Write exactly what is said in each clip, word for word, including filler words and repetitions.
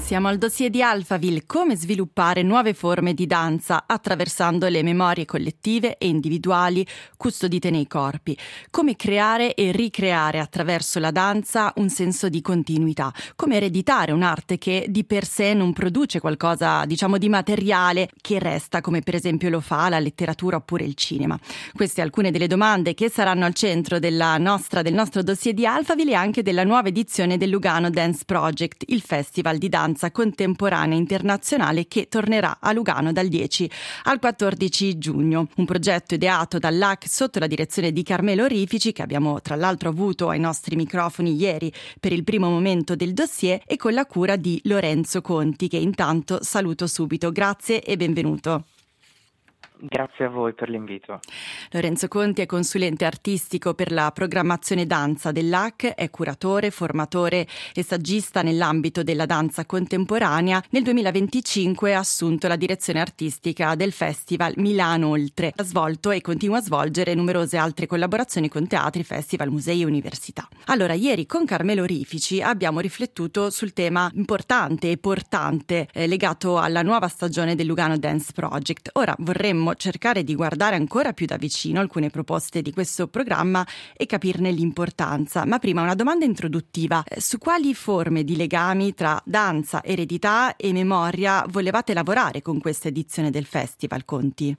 Siamo al dossier di Alphaville, come sviluppare nuove forme di danza attraversando le memorie collettive e individuali custodite nei corpi, come creare e ricreare attraverso la danza un senso di continuità, come ereditare un'arte che di per sé non produce qualcosa, diciamo, di materiale che resta, come per esempio lo fa la letteratura oppure il cinema. Queste alcune delle domande che saranno al centro della nostra, del nostro dossier di Alphaville e anche della nuova edizione del Lugano Dance Project, il festival di danza contemporanea internazionale che tornerà a Lugano dal dieci al quattordici giugno. Un progetto ideato dall'A C sotto la direzione di Carmelo Rifici, che abbiamo tra l'altro avuto ai nostri microfoni ieri per il primo momento del dossier, e con la cura di Lorenzo Conti, che intanto saluto subito. Grazie e benvenuto. Grazie a voi per l'invito. Lorenzo Conti è consulente artistico per la programmazione danza dell'A C, è curatore, formatore e saggista nell'ambito della danza contemporanea. Nel duemilaventicinque ha assunto la direzione artistica del Festival Milano Oltre. Ha svolto e continua a svolgere numerose altre collaborazioni con teatri, festival, musei e università. Allora, ieri con Carmelo Rifici abbiamo riflettuto sul tema importante e portante eh, legato alla nuova stagione del Lugano Dance Project. Ora vorremmo cercare di guardare ancora più da vicino alcune proposte di questo programma e capirne l'importanza. Ma prima una domanda introduttiva: su quali forme di legami tra danza, eredità e memoria volevate lavorare con questa edizione del festival, Conti?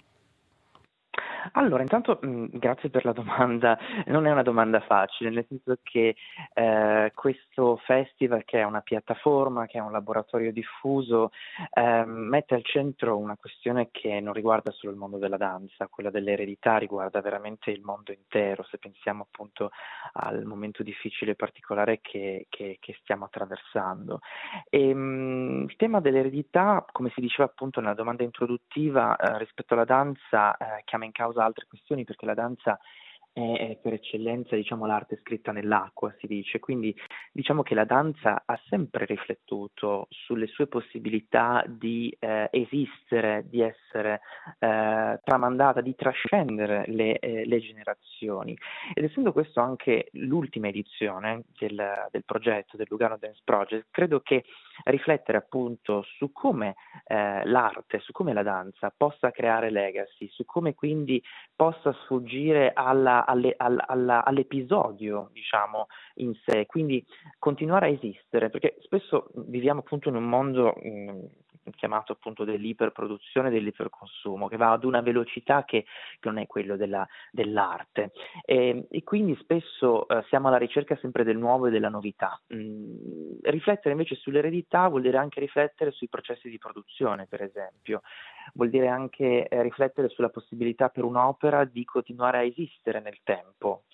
Allora, intanto mh, grazie per la domanda. Non è una domanda facile, nel senso che eh, questo festival, che è una piattaforma, che è un laboratorio diffuso, eh, mette al centro una questione che non riguarda solo il mondo della danza, quella dell'eredità riguarda veramente il mondo intero, se pensiamo appunto al momento difficile e particolare che, che, che stiamo attraversando. E, mh, il tema dell'eredità, come si diceva appunto nella domanda introduttiva, eh, rispetto alla danza, eh, chiama in causa altre questioni, perché la danza è, è per eccellenza, diciamo, l'arte scritta nell'acqua, si dice. Quindi diciamo che la danza ha sempre riflettuto sulle sue possibilità di eh, esistere, di essere eh, tramandata, di trascendere le, eh, le generazioni. Ed essendo questo anche l'ultima edizione del, del progetto del Lugano Dance Project, credo che riflettere appunto su come eh, l'arte, su come la danza possa creare legacy, su come quindi possa sfuggire alla, alle, alla, alla, all'episodio, diciamo, in sé, quindi continuare a esistere, perché spesso viviamo appunto in un mondo mh, chiamato appunto dell'iperproduzione, dell'iperconsumo, che va ad una velocità che, che non è quello della, dell'arte, e, e quindi spesso eh, siamo alla ricerca sempre del nuovo e della novità. Mm, riflettere invece sull'eredità vuol dire anche riflettere sui processi di produzione, per esempio, vuol dire anche eh, riflettere sulla possibilità per un'opera di continuare a esistere nel tempo,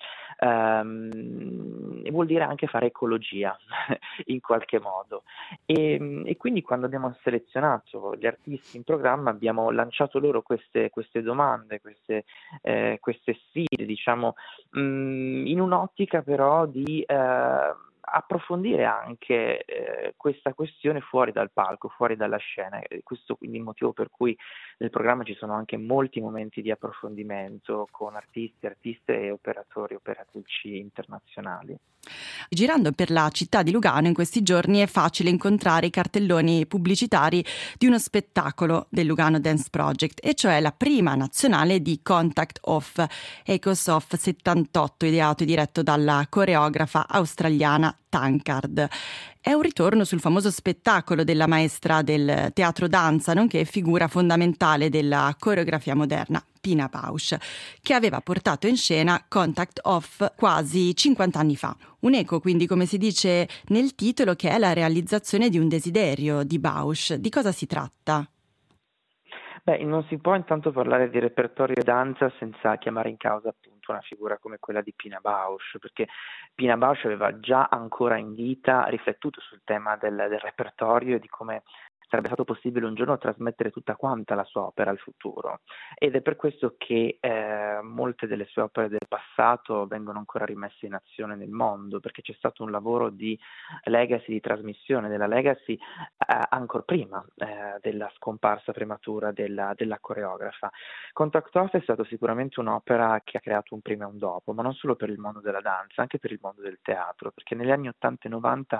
um, e vuol dire anche fare ecologia in qualche modo. E, e quindi quando abbiamo selezionato gli artisti in programma abbiamo lanciato loro queste, queste domande, queste, eh, queste sfide, diciamo, mh, in un'ottica però di eh, approfondire anche eh, questa questione fuori dal palco, fuori dalla scena. E questo quindi il motivo per cui nel programma ci sono anche molti momenti di approfondimento con artisti, artiste e operatori, operatrici internazionali. Girando per la città di Lugano in questi giorni è facile incontrare i cartelloni pubblicitari di uno spettacolo del Lugano Dance Project, e cioè la prima nazionale di Contact Off, Echoes of settantotto, ideato e diretto dalla coreografa australiana Tankard. È un ritorno sul famoso spettacolo della maestra del teatro danza, nonché figura fondamentale della coreografia moderna, Pina Bausch, che aveva portato in scena Contact Off quasi cinquanta anni fa. Un eco, quindi, come si dice nel titolo, che è la realizzazione di un desiderio di Bausch. Di cosa si tratta? Beh, non si può intanto parlare di repertorio danza senza chiamare in causa appunto una figura come quella di Pina Bausch, perché Pina Bausch aveva già ancora in vita riflettuto sul tema del, del repertorio e di come sarebbe stato possibile un giorno trasmettere tutta quanta la sua opera al futuro, ed è per questo che eh, molte delle sue opere del passato vengono ancora rimesse in azione nel mondo, perché c'è stato un lavoro di legacy, di trasmissione della legacy eh, ancora prima eh, della scomparsa prematura della, della coreografa. Contact Off è stato sicuramente un'opera che ha creato un prima e un dopo, ma non solo per il mondo della danza, anche per il mondo del teatro, perché negli anni ottanta e novanta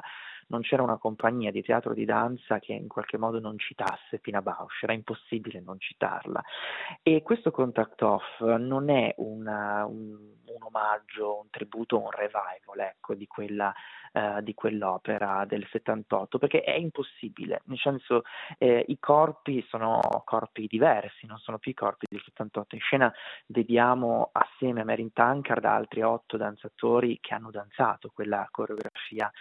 non c'era una compagnia di teatro di danza che in qualche modo non citasse Pina Bausch, era impossibile non citarla. E questo Contact Off non è una, un, un omaggio, un tributo, un revival, ecco, di quella Uh, di quell'opera del settantotto, perché è impossibile, nel senso eh, i corpi sono corpi diversi, non sono più i corpi del settantotto. In scena vediamo assieme a Merin Tankard altri otto danzatori che hanno danzato quella coreografia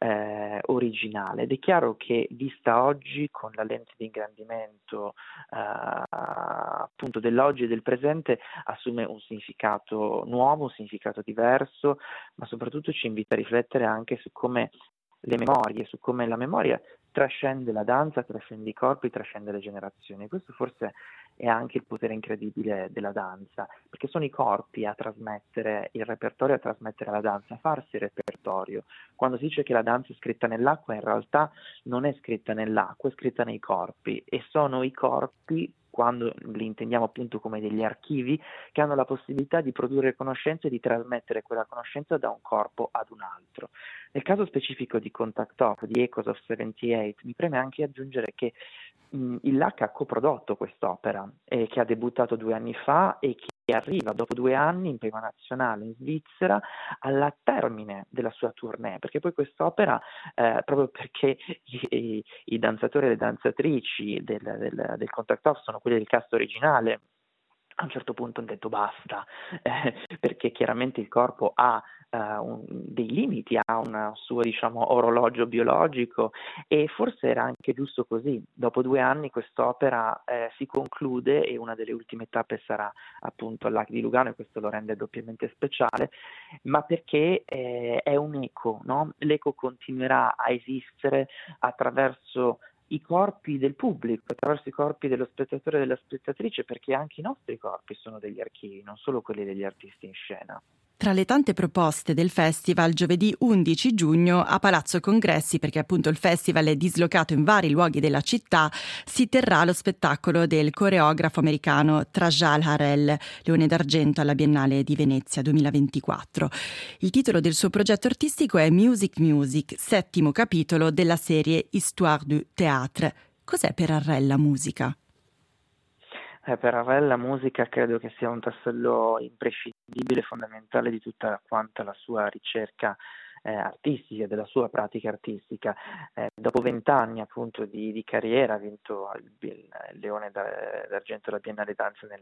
eh, originale, ed è chiaro che vista oggi con la lente di ingrandimento eh, appunto dell'oggi e del presente assume un significato nuovo, un significato diverso, ma soprattutto ci invita a riflettere anche su come le memorie, su come la memoria trascende la danza, trascende i corpi, trascende le generazioni. Questo forse è anche il potere incredibile della danza, perché sono i corpi a trasmettere il repertorio, a trasmettere la danza, a farsi il repertorio. Quando si dice che la danza è scritta nell'acqua, in realtà non è scritta nell'acqua, è scritta nei corpi, e sono i corpi, quando li intendiamo appunto come degli archivi, che hanno la possibilità di produrre conoscenza e di trasmettere quella conoscenza da un corpo ad un altro. Nel caso specifico di Contact Off, di Echoes of settantotto, mi preme anche aggiungere che mh, il L A C ha coprodotto quest'opera, eh, che ha debuttato due anni fa e che arriva dopo due anni in prima nazionale in Svizzera alla termine della sua tournée, perché poi quest'opera, eh, proprio perché i, i, i danzatori e le danzatrici del, del, del Contact Off sono quelli del cast originale, a un certo punto hanno detto basta, eh, perché chiaramente il corpo ha uh, un, dei limiti, ha un suo, diciamo, orologio biologico, e forse era anche giusto così. Dopo due anni quest'opera eh, si conclude, e una delle ultime tappe sarà appunto al L A C di Lugano, e questo lo rende doppiamente speciale, ma perché eh, è un eco, no? L'eco continuerà a esistere attraverso i corpi del pubblico, attraverso i corpi dello spettatore e della spettatrice, perché anche i nostri corpi sono degli archivi, non solo quelli degli artisti in scena. Tra le tante proposte del festival, giovedì undici giugno a Palazzo Congressi, perché appunto il festival è dislocato in vari luoghi della città, si terrà lo spettacolo del coreografo americano Trajal Harel, Leone d'Argento alla Biennale di Venezia duemilaventiquattro. Il titolo del suo progetto artistico è Music Music, settimo capitolo della serie Histoire du théâtre. Cos'è per Harel la musica? Eh, per Ravel la musica credo che sia un tassello imprescindibile, fondamentale di tutta quanta la sua ricerca eh, artistica, della sua pratica artistica. Eh, dopo vent'anni appunto di, di carriera, ha vinto il, il Leone d'Argento alla Biennale Danza nel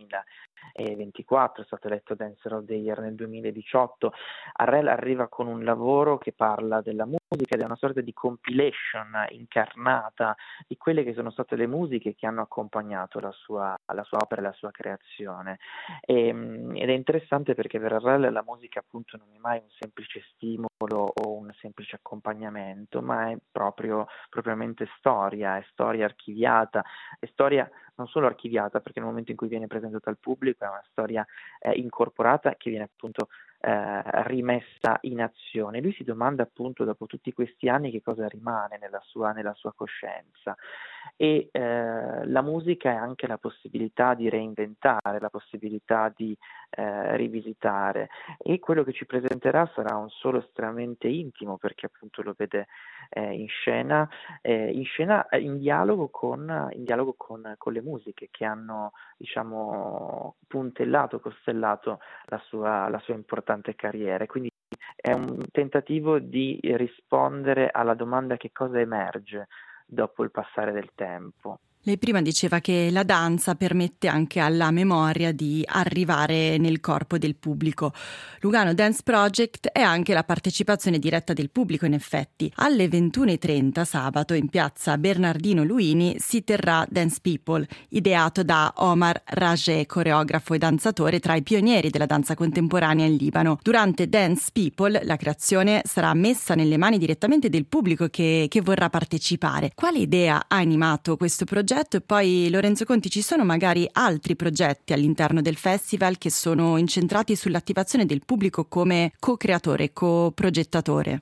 duemilaventiquattro, è stato eletto Dancer of the Year nel duemiladiciotto. Harel arriva con un lavoro che parla della musica ed è una sorta di compilation incarnata di quelle che sono state le musiche che hanno accompagnato la sua, la sua opera e la sua creazione. E, ed è interessante perché per Harel la musica appunto non è mai un semplice stimolo o un semplice accompagnamento, ma è proprio propriamente storia, è storia archiviata, è storia non solo archiviata perché nel momento in cui viene presentata al pubblico è una storia eh, incorporata che viene appunto eh, rimessa in azione. Lui si domanda appunto dopo tutti questi anni che cosa rimane nella sua, nella sua coscienza, e eh, la musica è anche la possibilità di reinventare, la possibilità di eh, rivisitare, e quello che ci presenterà sarà un solo estremamente intimo perché appunto lo vede eh, in scena, eh, in scena in dialogo con, in dialogo con, con le musiche che hanno diciamo puntellato, costellato la sua, la sua importante carriera. Quindi è un tentativo di rispondere alla domanda che cosa emerge dopo il passare del tempo. Lei prima diceva che la danza permette anche alla memoria di arrivare nel corpo del pubblico. Lugano Dance Project è anche la partecipazione diretta del pubblico, in effetti. Alle ventuno e trenta sabato in piazza Bernardino Luini si terrà Dance People, ideato da Omar Rajeh, coreografo e danzatore tra i pionieri della danza contemporanea in Libano. Durante Dance People la creazione sarà messa nelle mani direttamente del pubblico che, che vorrà partecipare. Quale idea ha animato questo progetto? E poi, Lorenzo Conti, ci sono magari altri progetti all'interno del festival che sono incentrati sull'attivazione del pubblico come co-creatore, co-progettatore?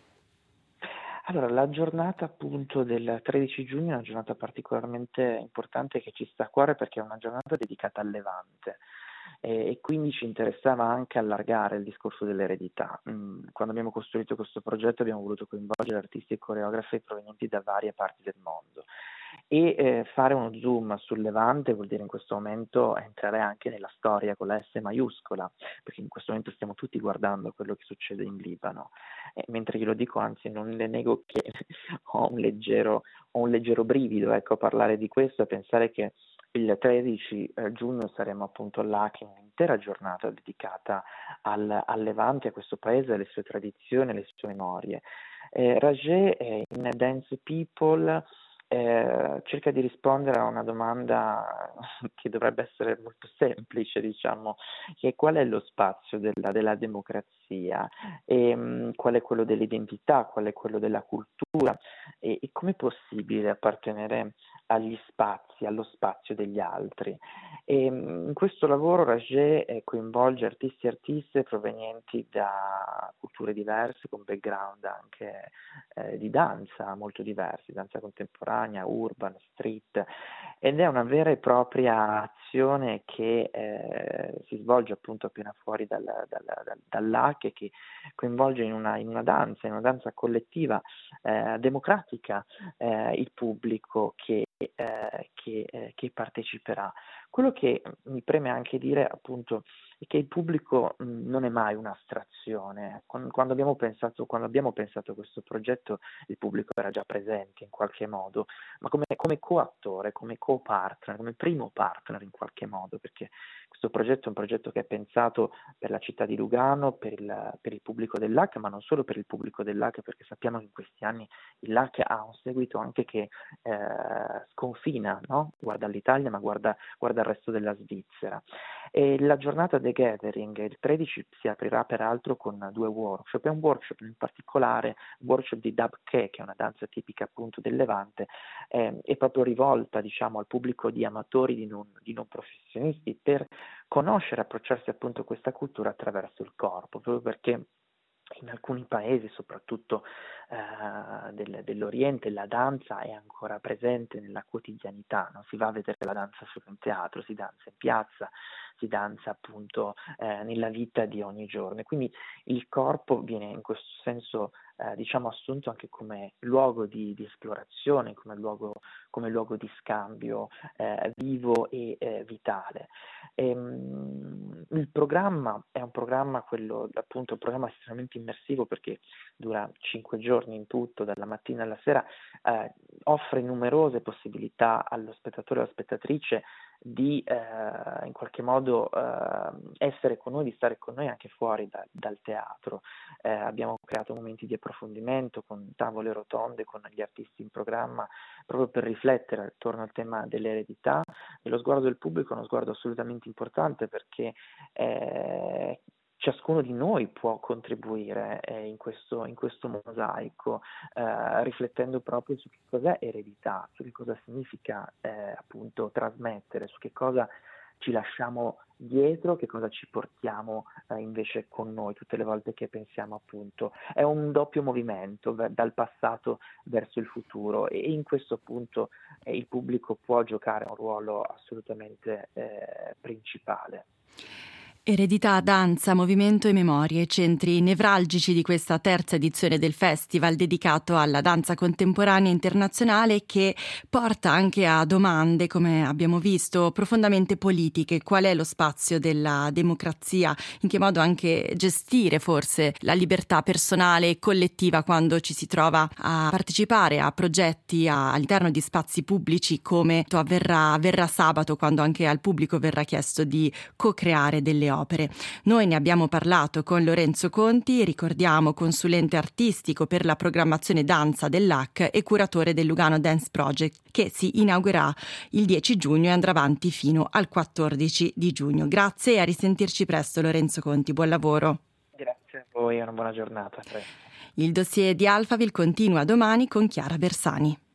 Allora, la giornata appunto del tredici giugno è una giornata particolarmente importante che ci sta a cuore perché è una giornata dedicata al Levante. e, e quindi ci interessava anche allargare il discorso dell'eredità. Mm, quando abbiamo costruito questo progetto abbiamo voluto coinvolgere artisti e coreografi provenienti da varie parti del mondo. E eh, fare uno zoom sul Levante vuol dire in questo momento entrare anche nella storia con la S maiuscola, perché in questo momento stiamo tutti guardando quello che succede in Libano. Eh, mentre glielo dico, anzi non le nego che ho un leggero, ho un leggero brivido, ecco, a parlare di questo e pensare che il tredici giugno saremo appunto là, che un'intera giornata dedicata al, al Levante, a questo paese, alle sue tradizioni, alle sue memorie. Eh, Rajeh eh, in Dance People Eh, cerca di rispondere a una domanda che dovrebbe essere molto semplice, diciamo, che è: qual è lo spazio della, della democrazia, e, mh, qual è quello dell'identità, qual è quello della cultura, e, e com'è possibile appartenere agli spazi, allo spazio degli altri. E, mh, in questo lavoro Rajeh eh, coinvolge artisti e artiste provenienti da culture diverse, con background anche eh, di danza molto diversi, danza contemporanea, urban, street, ed è una vera e propria azione che eh, si svolge appunto appena fuori dal, dal, dal, dall'A C, e che coinvolge in una, in una danza, in una danza collettiva, eh, democratica, eh, il pubblico che, eh, che, eh, che parteciperà. Quello che mi preme anche dire appunto è che il pubblico mh, non è mai un'astrazione. Quando, quando abbiamo pensato, quando abbiamo pensato a questo progetto, il pubblico era già presente in qualche modo, ma come, come coattore, come co-partner, come primo partner in qualche modo, perché questo progetto è un progetto che è pensato per la città di Lugano, per il, per il pubblico dell'A C, ma non solo per il pubblico dell'A C, perché sappiamo che in questi anni il L'A C ha un seguito anche che eh, sconfina, no? Guarda l'Italia, ma guarda, guarda il resto della Svizzera. E la giornata The Gathering, il tredici, si aprirà peraltro con due workshop, e un workshop in particolare, un workshop di Dabke, che è una danza tipica appunto del Levante, eh, è proprio rivolta, diciamo, al pubblico di amatori, di non, di non professionisti, per conoscere e approcciarsi appunto a questa cultura attraverso il corpo, proprio perché in alcuni paesi, soprattutto eh, del, dell'Oriente, la danza è ancora presente nella quotidianità, non si va a vedere la danza solo in teatro, si danza in piazza, si danza appunto eh, nella vita di ogni giorno. Quindi il corpo viene in questo senso eh, diciamo assunto anche come luogo di, di esplorazione, come luogo, come luogo di scambio eh, vivo e eh, vitale. E, mh, il programma è un programma, quello appunto un programma estremamente immersivo, perché dura cinque giorni in tutto, dalla mattina alla sera, eh, offre numerose possibilità allo spettatore e alla spettatrice di eh, in qualche modo eh, essere con noi, di stare con noi anche fuori da, dal teatro. Eh, abbiamo creato momenti di approfondimento con tavole rotonde con gli artisti in programma, proprio per riflettere attorno al tema dell'eredità. E lo sguardo del pubblico è uno sguardo assolutamente importante, perché eh, ciascuno di noi può contribuire eh, in, questo, in questo mosaico, eh, riflettendo proprio su che cos'è eredità, su che cosa significa eh, appunto trasmettere, su che cosa ci lasciamo dietro, che cosa ci portiamo eh, invece con noi tutte le volte che pensiamo appunto. È un doppio movimento v- dal passato verso il futuro, e in questo appunto eh, il pubblico può giocare un ruolo assolutamente eh, principale. Eredità, danza, movimento e memorie, centri nevralgici di questa terza edizione del festival dedicato alla danza contemporanea internazionale, che porta anche a domande, come abbiamo visto, profondamente politiche. Qual è lo spazio della democrazia? In che modo anche gestire forse la libertà personale e collettiva quando ci si trova a partecipare a progetti a, all'interno di spazi pubblici, come avverrà, avverrà sabato, quando anche al pubblico verrà chiesto di co-creare delle opere. Opere. Noi ne abbiamo parlato con Lorenzo Conti, ricordiamo consulente artistico per la programmazione danza dell'A C e curatore del Lugano Dance Project, che si inaugurerà il dieci giugno e andrà avanti fino al quattordici di giugno. Grazie e a risentirci presto, Lorenzo Conti, buon lavoro. Grazie a voi e una buona giornata. Il dossier di Alphaville continua domani con Chiara Bersani.